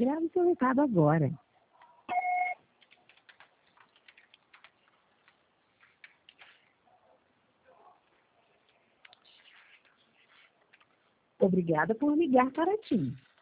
Grave seu recado agora. Obrigada por ligar para TIM.